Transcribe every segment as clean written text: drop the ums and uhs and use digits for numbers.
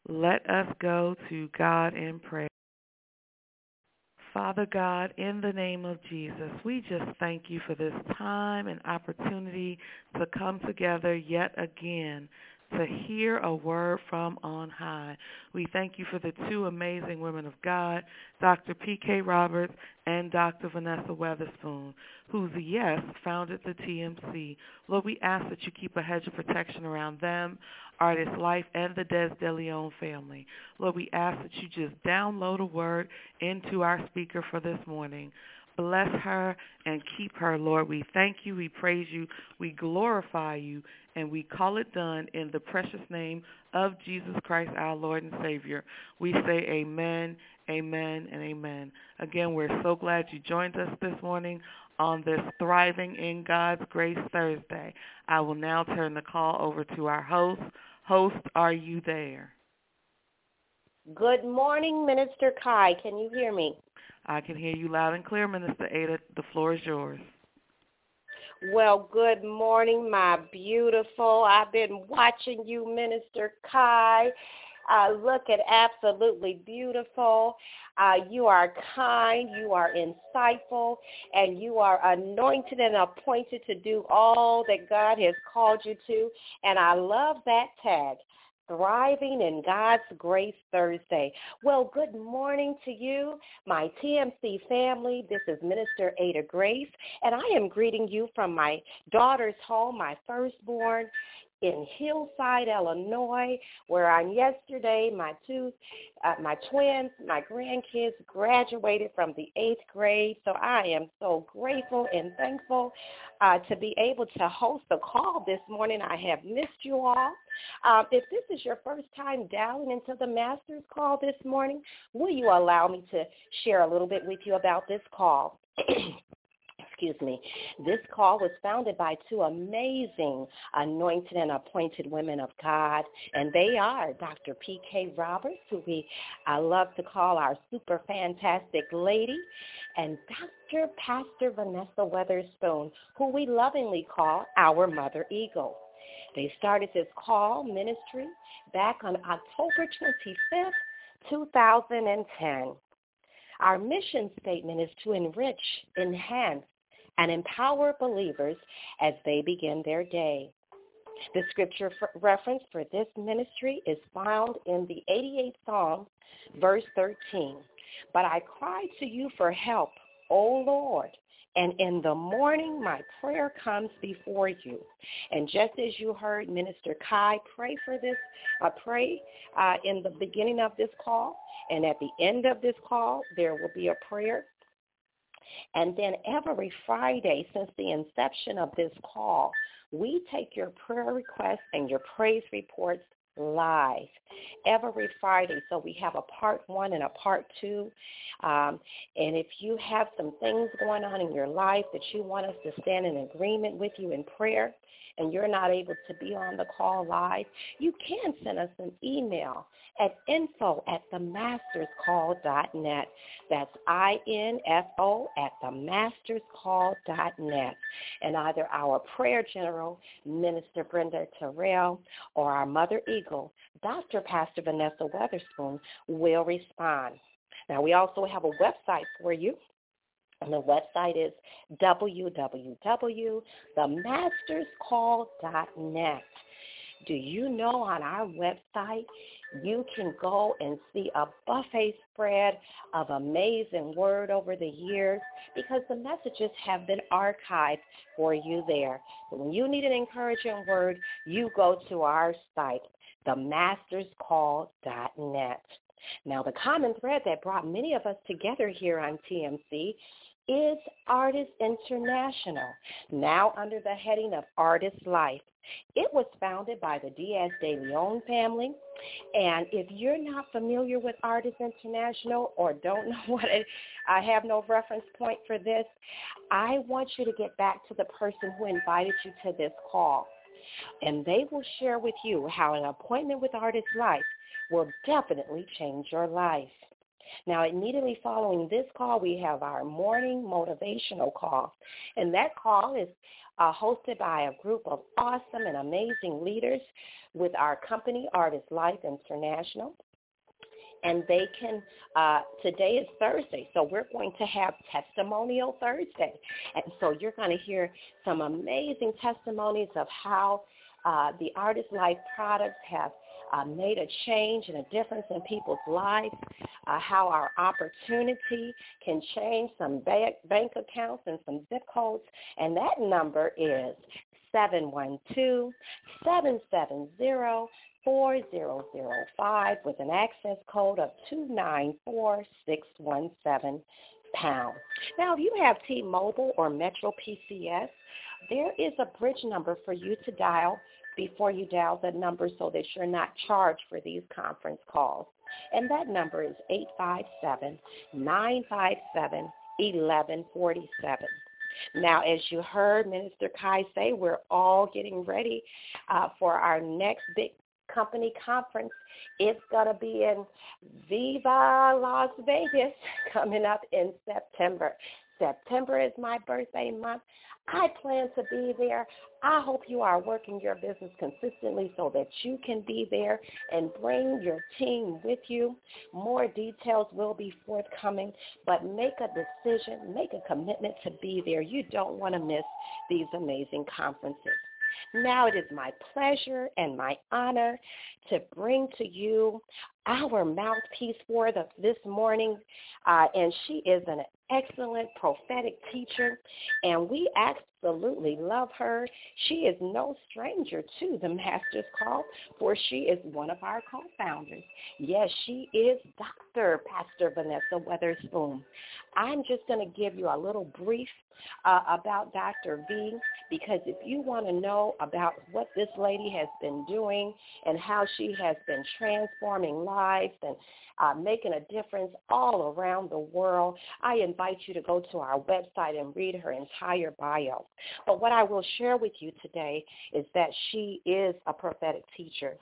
Let us go to God in prayer. Father God, in the name of Jesus, we just thank you for this time and opportunity to come together yet again to hear a word from on high. We thank you for the two amazing women of God, Dr. P.K. Roberts and Dr. Vanessa Weatherspoon, whose yes founded the TMC. Lord, we ask that you keep a hedge of protection around them, Artist Life, and the Des DeLeon family. Lord, we ask that you just download a word into our speaker for this morning. Bless her and keep her, Lord. We thank you, we praise you, we glorify you, and we call it done in the precious name of Jesus Christ, our Lord and Savior. We say amen, amen, and amen. Again, we're so glad you joined us this morning on this Thriving in God's Grace Thursday. I will now turn the call over to our host. Host, are you there? Good morning, Minister Kai. Can you hear me? I can hear you loud and clear, Minister Ada. The floor is yours. Well, good morning, my beautiful. I've been watching you, Minister Kai. Looking absolutely beautiful. You are kind, you are insightful, and you are anointed and appointed to do all that God has called you to. And I love that tag. Thriving in God's Grace Thursday. Well, good morning to you, my TMC family. This is Minister Ada Grace, and I am greeting you from my daughter's home, my firstborn, in Hillside, Illinois, where yesterday my twins, my grandkids graduated from the 8th grade. So I am so grateful and thankful to be able to host the call this morning. I have missed you all. If this is your first time dialing into the Master's Call this morning, will you allow me to share a little bit with you about this call? Excuse me. This call was founded by two amazing anointed and appointed women of God, and they are Dr. P.K. Roberts, who I love to call our super fantastic lady, and Dr. Pastor Vanessa Weatherspoon, who we lovingly call our Mother Eagle. They started this call ministry back on October 25th, 2010. Our mission statement is to enrich, enhance, and empower believers as they begin their day. The scripture reference for this ministry is found in the 88th Psalm, verse 13. But I cry to you for help, O Lord, and in the morning my prayer comes before you. And just as you heard Minister Kai pray for this, pray in the beginning of this call, and at the end of this call, there will be a prayer. And then every Friday since the inception of this call, we take your prayer requests and your praise reports live every Friday. So we have a part 1 and a part 2. And if you have some things going on in your life that you want us to stand in agreement with you in prayer, and you're not able to be on the call live, you can send us an email at info@themasterscall.net. That's info@themasterscall.net. And either our prayer general, Minister Brenda Terrell, or our Mother Eagle, Dr. Pastor Vanessa Weatherspoon, will respond. Now, we also have a website for you. And the website is www.themasterscall.net. Do you know on our website you can go and see a buffet spread of amazing word over the years because the messages have been archived for you there. So when you need an encouraging word, you go to our site, themasterscall.net. Now, the common thread that brought many of us together here on TMC is Artist International, now under the heading of Artist Life. It was founded by the Diaz de Leon family, and if you're not familiar with Artist International or don't know what I have no reference point for this, I want you to get back to the person who invited you to this call, and they will share with you how an appointment with Artist Life will definitely change your life. Now, immediately following this call, we have our morning motivational call. And that call is hosted by a group of awesome and amazing leaders with our company, Artist Life International. And they can, today is Thursday, so we're going to have Testimonial Thursday. And so you're going to hear some amazing testimonies of how the Artist Life products have made a change and a difference in people's lives, how our opportunity can change some bank accounts and some zip codes. And that number is 712-770-4005 with an access code of 294617 pound. Now, if you have T-Mobile or Metro PCS, there is a bridge number for you to dial before you dial the number so that you're not charged for these conference calls. And that number is 857-957-1147. Now, as you heard Minister Kai say, we're all getting ready for our next big company conference. It's going to be in Viva Las Vegas coming up in September. September is my birthday month. I plan to be there. I hope you are working your business consistently so that you can be there and bring your team with you. More details will be forthcoming, but make a decision, make a commitment to be there. You don't want to miss these amazing conferences. Now it is my pleasure and my honor to bring to you our mouthpiece for this morning, and she is an excellent prophetic teacher, and we absolutely love her. She is no stranger to the Master's Call, for she is one of our co-founders. Yes, she is Dr. Pastor Vanessa Weatherspoon. I'm just going to give you a little brief about Dr. V, because if you want to know about what this lady has been doing and how she has been transforming lives and making a difference all around the world, I invite you to go to our website and read her entire bio. But what I will share with you today is that she is a prophetic teacher.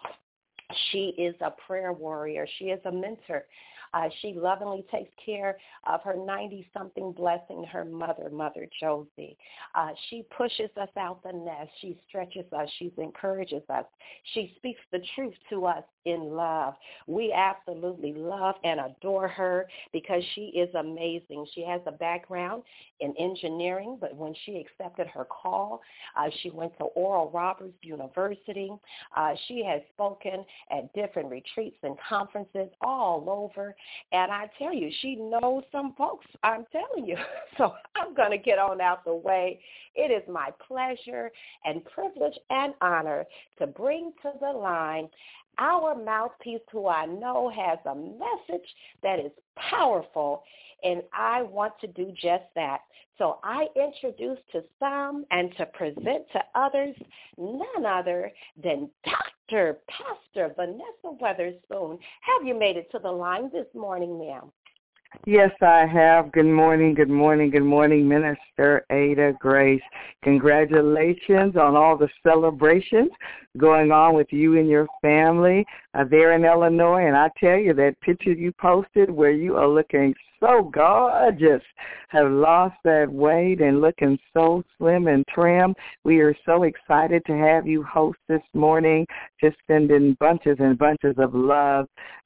She is a prayer warrior. She is a mentor. She lovingly takes care of her 90-something blessing, her mother, Mother Josie. She pushes us out the nest. She stretches us. She encourages us. She speaks the truth to us in love. We absolutely love and adore her because she is amazing. She has a background in engineering, but when she accepted her call, she went to Oral Roberts University. She has spoken at different retreats and conferences all over. And I tell you, she knows some folks, I'm telling you. So I'm going to get on out the way. It is my pleasure and privilege and honor to bring to the line our mouthpiece, who I know has a message that is powerful, and I want to do just that. So I introduce to some and to present to others none other than Dr. Pastor Vanessa Weatherspoon. Have you made it to the line this morning, ma'am? Yes, I have. Good morning, good morning, good morning, Minister Ada Grace. Congratulations on all the celebrations going on with you and your family there in Illinois. And I tell you, that picture you posted where you are looking so gorgeous, have lost that weight and looking so slim and trim. We are so excited to have you host this morning, just sending bunches and bunches of love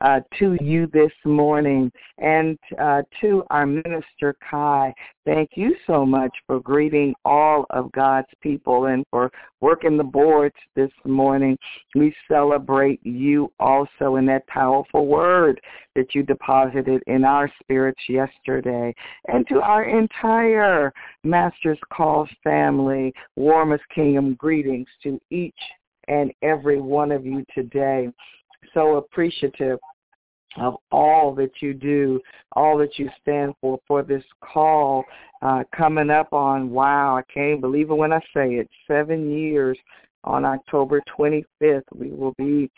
to you this morning. And to our Minister Kai, thank you so much for greeting all of God's people and for working the boards this morning. We celebrate you also in that powerful word that you deposited in our spirits yesterday. And to our entire Master's Call family, warmest kingdom greetings to each and every one of you today. So appreciative of all that you do, all that you stand for this call coming up on, wow, I can't believe it when I say it, 7 years on October 25th. We will be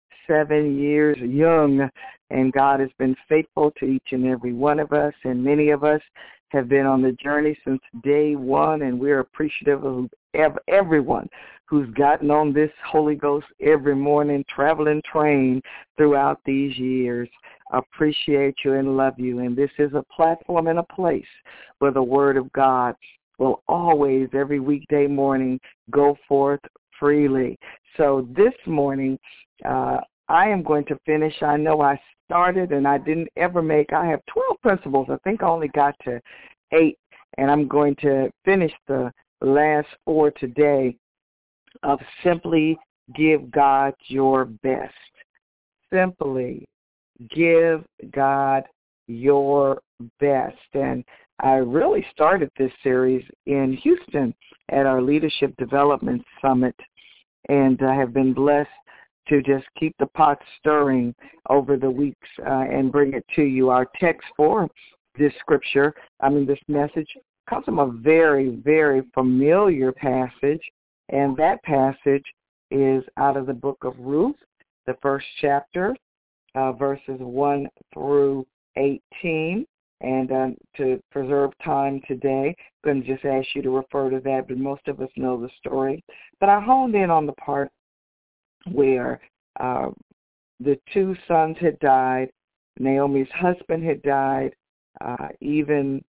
7 years young, and God has been faithful to each and every one of us, and many of us have been on the journey since day one, and we're appreciative of everyone who's gotten on this Holy Ghost every morning traveling train throughout these years. appreciate you and love you. And this is a platform and a place where the Word of God will always, every weekday morning, go forth freely. So this morning, I am going to finish. I know I started and I didn't ever I have 12 principles. I think I only got to 8, and I'm going to finish the last 4 today of simply give God your best. Simply give God your best. And I really started this series in Houston at our Leadership Development Summit, and I have been blessed to just keep the pot stirring over the weeks and bring it to you. Our text for this this message, comes from a very, very familiar passage, and that passage is out of the book of Ruth, the first chapter, verses 1 through 18. And to preserve time today, I'm going to just ask you to refer to that, but most of us know the story. But I honed in on the part where the 2 sons had died, Naomi's husband had died, even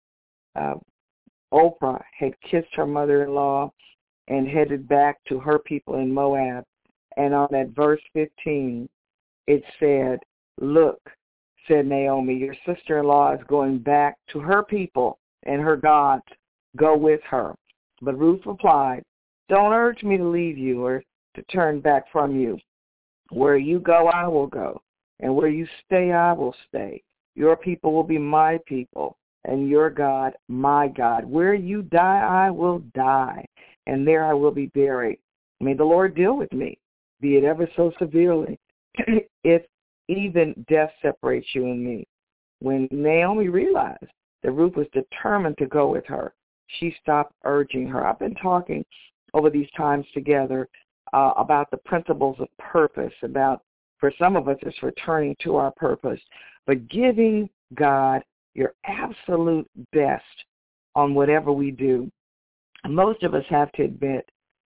Oprah had kissed her mother-in-law and headed back to her people in Moab. And on that verse 15, it said, "Look," said Naomi, "your sister-in-law is going back to her people and her gods. Go with her." But Ruth replied, "Don't urge me to leave you or to turn back from you. Where you go, I will go, and where you stay, I will stay. Your people will be my people, and your God, my God. Where you die, I will die, and there I will be buried. May the Lord deal with me, be it ever so severely, if even death separates you and me." When Naomi realized that Ruth was determined to go with her, she stopped urging her. I've been talking over these times together about the principles of purpose, about, for some of us, it's returning to our purpose, but giving God your absolute best on whatever we do. Most of us have to admit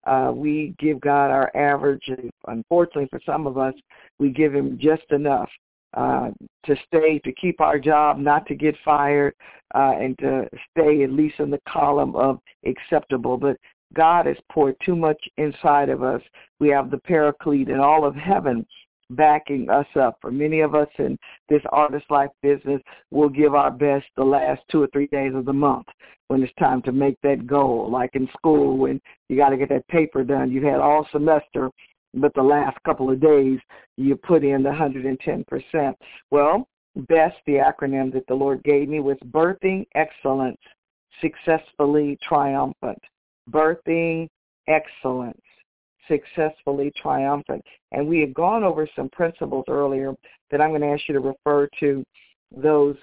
we give God our average, and unfortunately for some of us, we give him just enough to stay, to keep our job, not to get fired, and to stay at least in the column of acceptable. But God has poured too much inside of us. We have the Paraclete and all of heaven backing us up. For many of us in this artist life business, we'll give our best the last 2 or 3 days of the month when it's time to make that goal. Like in school, when you got to get that paper done, you had all semester, but the last couple of days you put in the 110%. Well, BEST, the acronym that the Lord gave me, was Birthing Excellence, Successfully Triumphant. Birthing Excellence, Successfully Triumphant. And we had gone over some principles earlier that I'm going to ask you to refer to those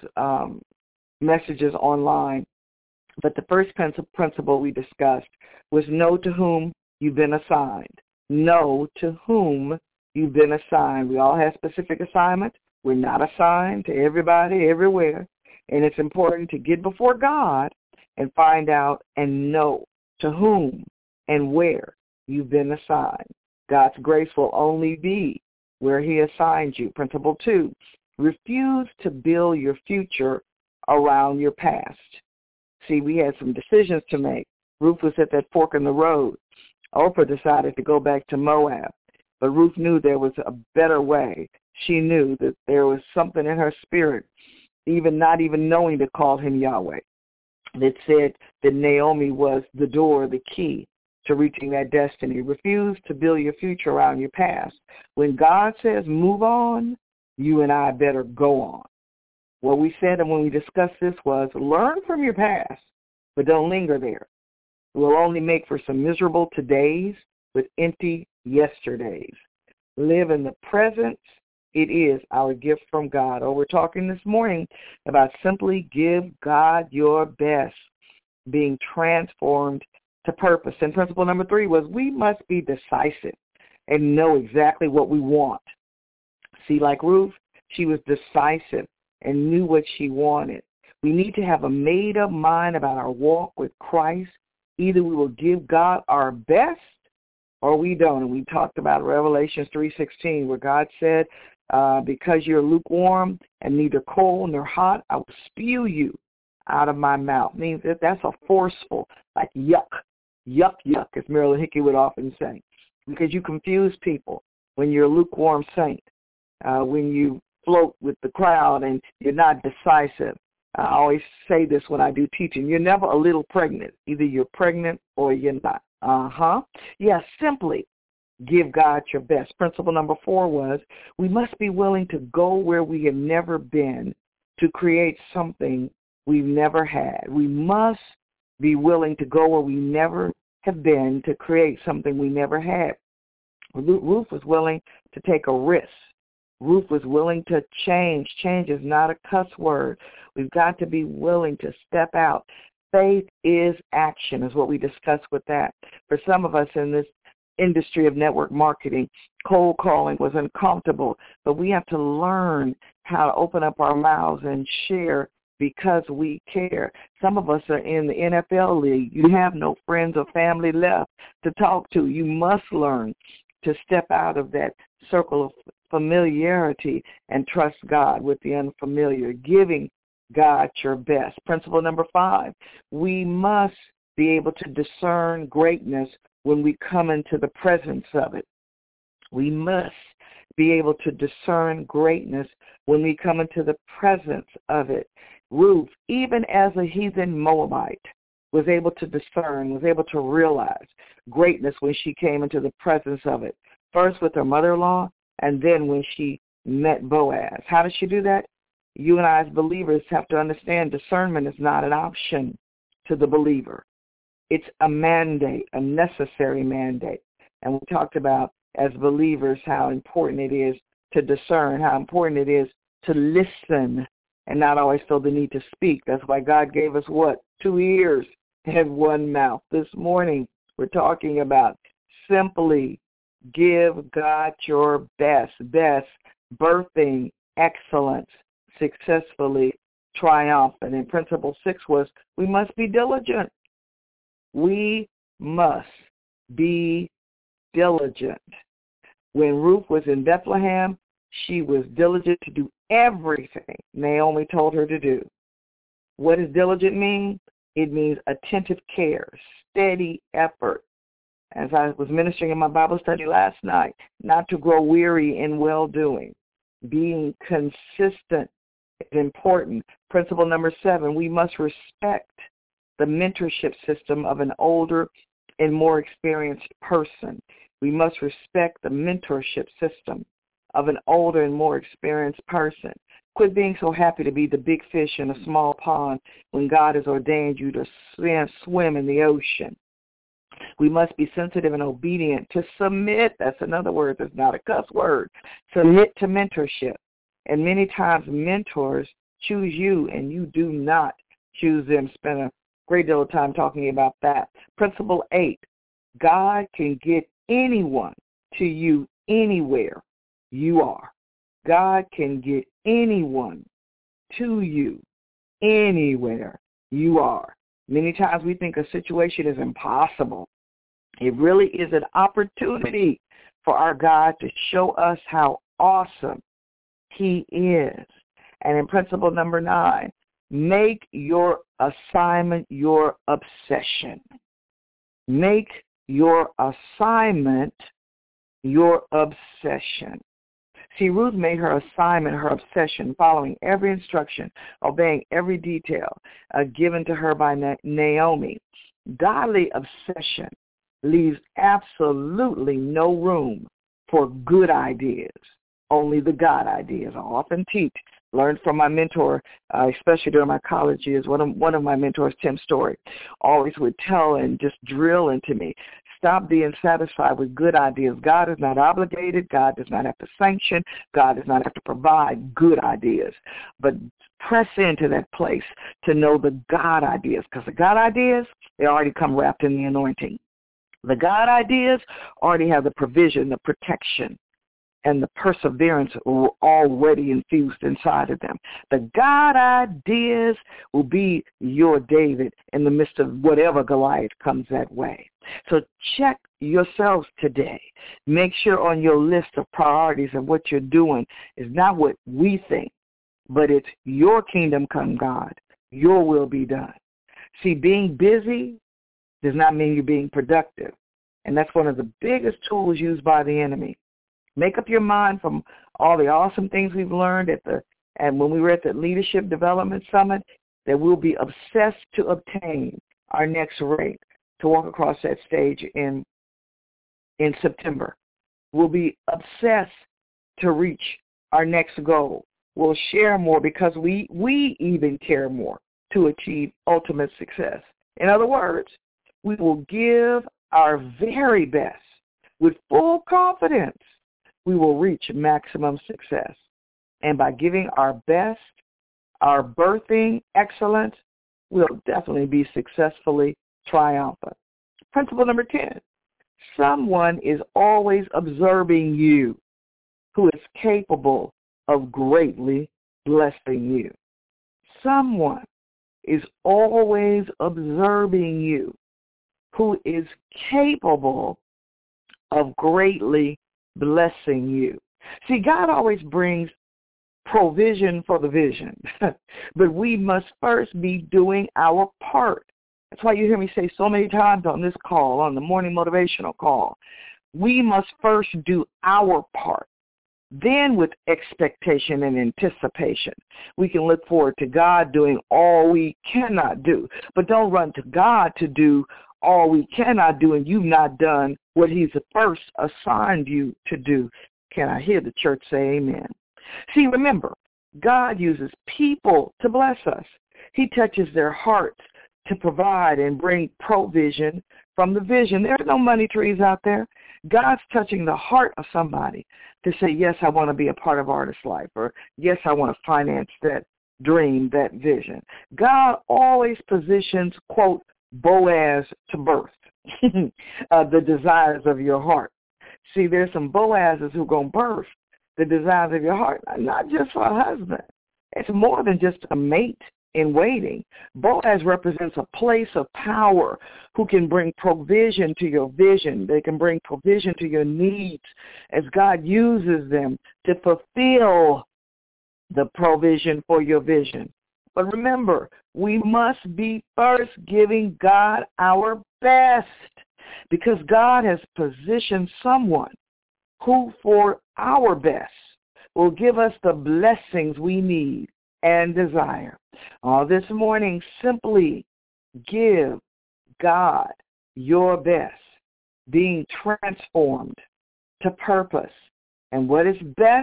messages online. But the first principle we discussed was know to whom you've been assigned. Know to whom you've been assigned. We all have specific assignments. We're not assigned to everybody, everywhere. And it's important to get before God and find out and know to whom and where you've been assigned. God's grace will only be where he assigns you. Principle 2, refuse to build your future around your past. See, we had some decisions to make. Ruth was at that fork in the road. Oprah decided to go back to Moab, but Ruth knew there was a better way. She knew that there was something in her spirit, not even knowing to call him Yahweh, that said that Naomi was the door, the key to reaching that destiny. Refuse to build your future around your past. When God says move on, you and I better go on. What we said and when we discussed this was learn from your past, but don't linger there. It will only make for some miserable todays with empty yesterdays. Live in the present. It is our gift from God. We're talking this morning about simply give God your best, being transformed to purpose. And principle number 3 was we must be decisive and know exactly what we want. See, like Ruth, she was decisive and knew what she wanted. We need to have a made-up mind about our walk with Christ. Either we will give God our best or we don't. And we talked about Revelation 3:16 where God said, Because you're lukewarm and neither cold nor hot, I will spew you out of my mouth. Means that that's a forceful, like yuck, yuck, yuck, as Marilyn Hickey would often say. Because you confuse people when you're a lukewarm saint, when you float with the crowd and you're not decisive. I always say this when I do teaching. You're never a little pregnant. Either you're pregnant or you're not. Yeah, simply give God your best. Principle number 4 was we must be willing to go where we have never been to create something we've never had. We must be willing to go where we never have been to create something we never had. Ruth was willing to take a risk. Ruth was willing to change. Change is not a cuss word. We've got to be willing to step out. Faith is action, is what we discussed with that. For some of us in this industry of network marketing, cold calling was uncomfortable, but we have to learn how to open up our mouths and share because we care. Some of us are in the NFL league. You have no friends or family left to talk to. You must learn to step out of that circle of familiarity and trust God with the unfamiliar, giving God your best. Principle number 5, we must be able to discern greatness when we come into the presence of it. We must be able to discern greatness when we come into the presence of it. Ruth, even as a heathen Moabite, was able to discern, was able to realize greatness when she came into the presence of it. First with her mother-in-law, and then when she met Boaz. How does she do that? You and I as believers have to understand discernment is not an option to the believer. It's a mandate, a necessary mandate. And we talked about, as believers, how important it is to discern, how important it is to listen and not always feel the need to speak. That's why God gave us what? 2 ears and 1 mouth. This morning we're talking about simply give God your best, birthing excellence, successfully triumphant. And principle 6 was we must be diligent. We must be diligent. When Ruth was in Bethlehem, she was diligent to do everything Naomi told her to do. What does diligent mean? It means attentive care, steady effort. As I was ministering in my Bible study last night, not to grow weary in well-doing. Being consistent is important. Principle number 7, we must respect the mentorship system of an older and more experienced person. We must respect the mentorship system of an older and more experienced person. Quit being so happy to be the big fish in a small pond when God has ordained you to swim in the ocean. We must be sensitive and obedient to submit. That's another word that's not a cuss word. Submit to mentorship. And many times mentors choose you and you do not choose them. Spend a great deal of time talking about that. Principle 8, God can get anyone to you anywhere you are. God can get anyone to you anywhere you are. Many times we think a situation is impossible. It really is an opportunity for our God to show us how awesome He is. And in principle number 9, make your assignment your obsession. Make your assignment your obsession. See, Ruth made her assignment her obsession, following every instruction, obeying every detail given to her by Naomi. Godly obsession leaves absolutely no room for good ideas, only the God ideas. I often teach, learned from my mentor, especially during my college years. One of my mentors, Tim Story, always would tell and just drill into me, stop being satisfied with good ideas. God is not obligated. God does not have to sanction. God does not have to provide good ideas. But press into that place to know the God ideas, because the God ideas, they already come wrapped in the anointing. The God ideas already have the provision, the protection, and the perseverance were already infused inside of them. The God ideas will be your David in the midst of whatever Goliath comes that way. So check yourselves today. Make sure on your list of priorities of what you're doing is not what we think, but it's your kingdom come, God. Your will be done. See, being busy does not mean you're being productive. And that's one of the biggest tools used by the enemy. Make up your mind from all the awesome things we've learned and when we were at the Leadership Development Summit, that we'll be obsessed to obtain our next rate to walk across that stage in September. We'll be obsessed to reach our next goal. We'll share more because we even care more to achieve ultimate success. In other words, we will give our very best with full confidence. We will reach maximum success. And by giving our best, our birthing excellence, we'll definitely be successfully triumphant. Principle number 10, someone is always observing you who is capable of greatly blessing you. Someone is always observing you who is capable of greatly blessing you. See, God always brings provision for the vision, but we must first be doing our part. That's why you hear me say so many times on this call, on the morning motivational call, we must first do our part. Then with expectation and anticipation, we can look forward to God doing all we cannot do. But don't run to God to do all we cannot do and you've not done what he's first assigned you to do. Can I hear the church say amen? See, remember, God uses people to bless us. He touches their hearts to provide and bring provision from the vision. There are no money trees out there. God's touching the heart of somebody to say, yes, I want to be a part of Artist Life, or yes, I want to finance that dream, that vision. God always positions, quote, Boaz to birth the desires of your heart. See, there's some Boazes who are going to birth the desires of your heart, not just for a husband. It's more than just a mate in waiting. Boaz represents a place of power who can bring provision to your vision. They can bring provision to your needs as God uses them to fulfill the provision for your vision. But remember, we must be first giving God our best because God has positioned someone who for our best will give us the blessings we need and desire. This morning, simply give God your best, being transformed to purpose. And what is best?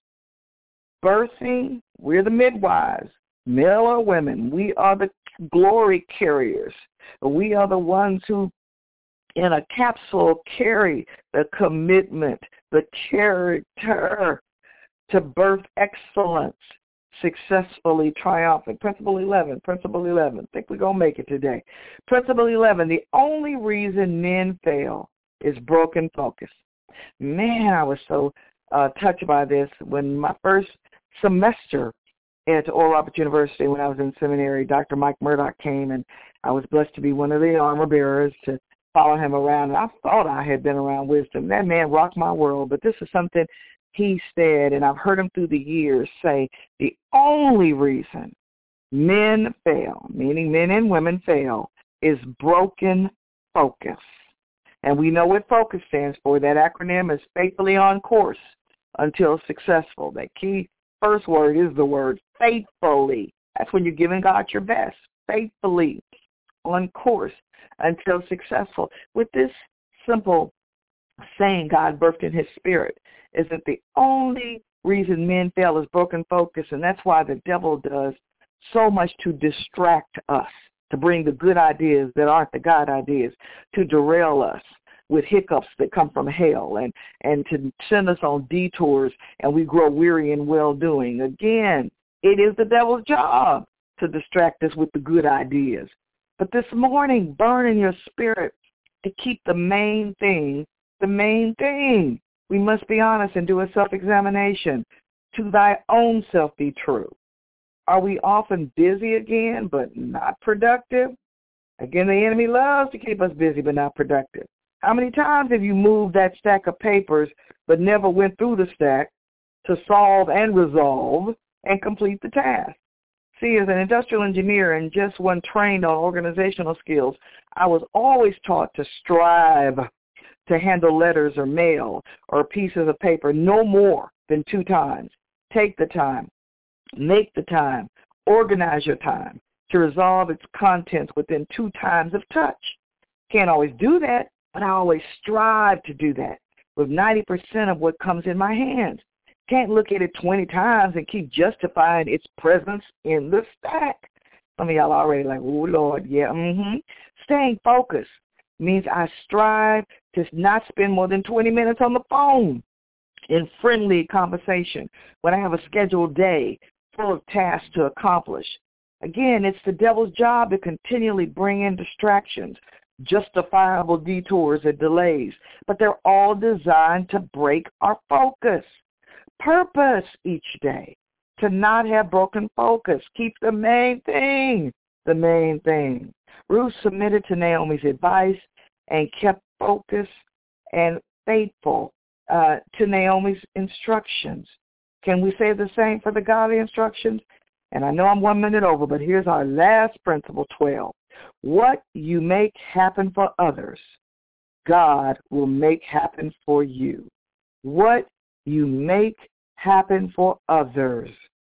Birthing, we're the midwives, male or women. We are the glory carriers. We are the ones who, in a capsule, carry the commitment, the character to birth excellence, successfully triumphant. Principle 11. I think we're going to make it today. Principle 11, the only reason men fail is broken focus. Man, I was so touched by this when my first semester at Oral Roberts University when I was in seminary. Dr. Mike Murdoch came, and I was blessed to be one of the armor bearers to follow him around. And I thought I had been around wisdom. That man rocked my world, but this is something he said, and I've heard him through the years say, the only reason men fail, meaning men and women fail, is broken focus. And we know what focus stands for. That acronym is faithfully on course until successful. That key first word is the word faithfully. That's when you're giving God your best. Faithfully on course until successful. With this simple saying God birthed in his spirit is that the only reason men fail is broken focus, and that's why the devil does so much to distract us, to bring the good ideas that aren't the God ideas, to derail us with hiccups that come from hell, and to send us on detours, and we grow weary in well-doing. Again, it is the devil's job to distract us with the good ideas. But this morning, burn in your spirit to keep the main thing the main thing. We must be honest and do a self-examination. To thy own self be true. Are we often busy again but not productive? Again, the enemy loves to keep us busy but not productive. How many times have you moved that stack of papers but never went through the stack to solve and resolve and complete the task? See, as an industrial engineer and just one trained on organizational skills, I was always taught to strive to handle letters or mail or pieces of paper no more than 2 times. Take the time, make the time, organize your time to resolve its contents within 2 times of touch. Can't always do that, but I always strive to do that with 90% of what comes in my hands. Can't look at it 20 times and keep justifying its presence in the stack. Some of y'all already like, oh, Lord, yeah, Staying focused means I strive to not spend more than 20 minutes on the phone in friendly conversation when I have a scheduled day full of tasks to accomplish. Again, it's the devil's job to continually bring in distractions, justifiable detours and delays, but they're all designed to break our focus. Purpose each day to not have broken focus. Keep the main thing the main thing. Ruth submitted to Naomi's advice and kept focused and faithful to Naomi's instructions. Can we say the same for the godly instructions? And I know I'm 1 minute over, but here's our last principle, 12. What you make happen for others, God will make happen for you. What you make happen for others,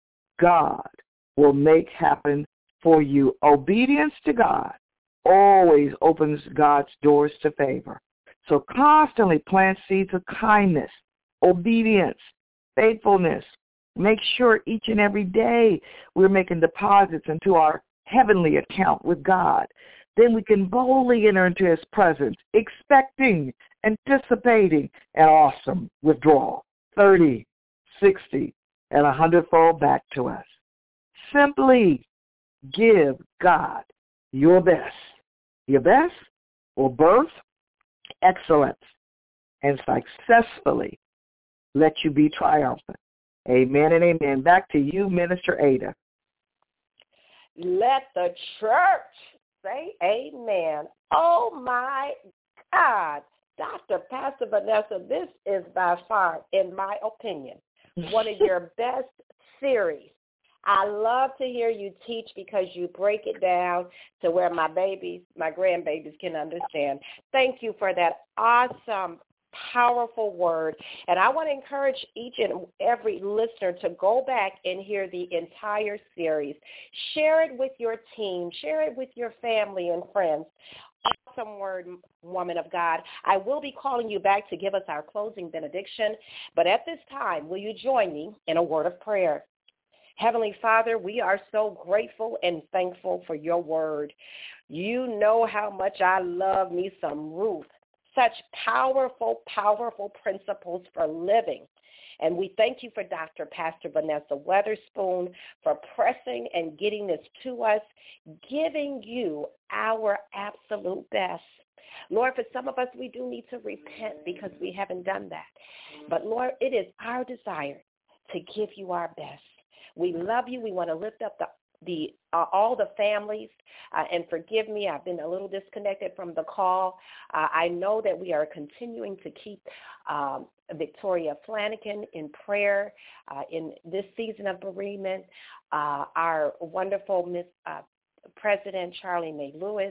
God will make happen for you. Obedience to God always opens God's doors to favor. So constantly plant seeds of kindness, obedience, faithfulness. Make sure each and every day we're making deposits into our heavenly account with God. Then we can boldly enter into his presence, expecting, anticipating an awesome withdrawal, 30, 60, and 100-fold back to us. Simply give God your best. Your best will birth excellence and successfully let you be triumphant. Amen and amen. Back to you, Minister Ada. Let the church say amen. Oh, my God. Dr. Pastor Vanessa, this is by far, in my opinion, one of your best series. I love to hear you teach because you break it down to where my grandbabies can understand. Thank you for that awesome, powerful word. And I want to encourage each and every listener to go back and hear the entire series. Share it with your team. Share it with your family and friends. Awesome word, woman of God. I will be calling you back to give us our closing benediction. But at this time, will you join me in a word of prayer? Heavenly Father, we are so grateful and thankful for your word. You know how much I love me some Ruth. Such powerful, powerful principles for living. And we thank you for Dr. Pastor Vanessa Weatherspoon for pressing and getting this to us, giving you our absolute best. Lord, for some of us, we do need to repent because we haven't done that. But, Lord, it is our desire to give you our best. We love you. We want to lift up all the families, and forgive me, I've been a little disconnected from the call. I know that we are continuing to keep Victoria Flanagan in prayer in this season of bereavement. Our wonderful President Charlie May Lewis,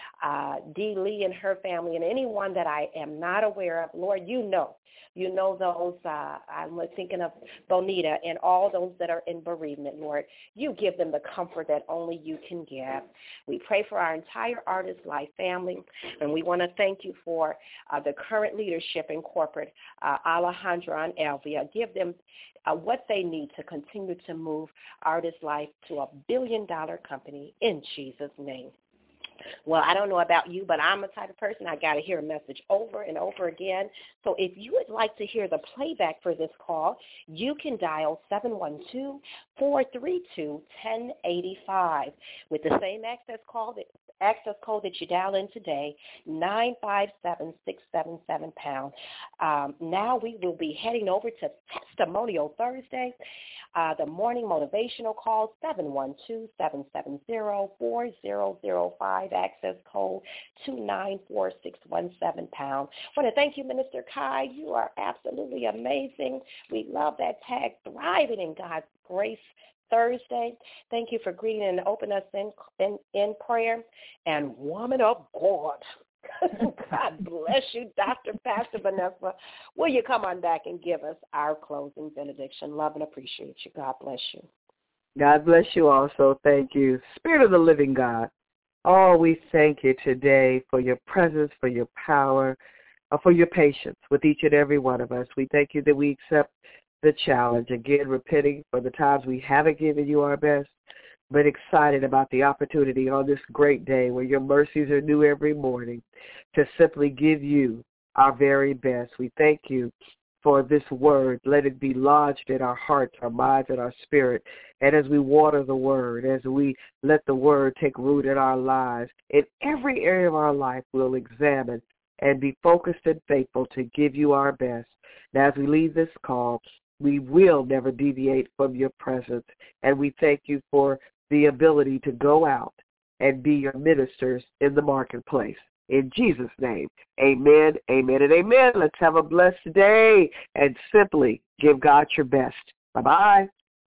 Dee Lee and her family, and anyone that I am not aware of. Lord, you know those, I'm thinking of Bonita and all those that are in bereavement, Lord. You give them the comfort that only you can give. We pray for our entire Artist Life family, and we want to thank you for the current leadership in corporate, Alejandra and Elvia. Give them what they need to continue to move Artist Life to a billion-dollar company in Jesus' name. Well, I don't know about you, but I'm the type of person I got to hear a message over and over again. So if you would like to hear the playback for this call, you can dial 712-432-1085 with the same access access code that you dial in today, 957677#. Now we will be heading over to Testimonial Thursday. The morning motivational call, 712-770-4005, access code 294617#. I want to thank you, Minister Kai. You are absolutely amazing. We love that tag, Thriving in God's Grace Thursday. Thank you for greeting and opening us in prayer. And woman of God, God bless you, Pastor Vanessa. Will you come on back and give us our closing benediction? Love and appreciate you. God bless you. God bless you also. Thank you. Spirit of the living God, oh, we thank you today for your presence, for your power, for your patience with each and every one of us. We thank you that we accept the challenge, again, repenting for the times we haven't given you our best, but excited about the opportunity on this great day where your mercies are new every morning to simply give you our very best. We thank you for this word. Let it be lodged in our hearts, our minds, and our spirit. And as we water the word, as we let the word take root in our lives, in every area of our life, we'll examine and be focused and faithful to give you our best. Now, as we leave this call, we will never deviate from your presence, and we thank you for the ability to go out and be your ministers in the marketplace. In Jesus' name, amen, amen, and amen. Let's have a blessed day and simply give God your best. Bye-bye.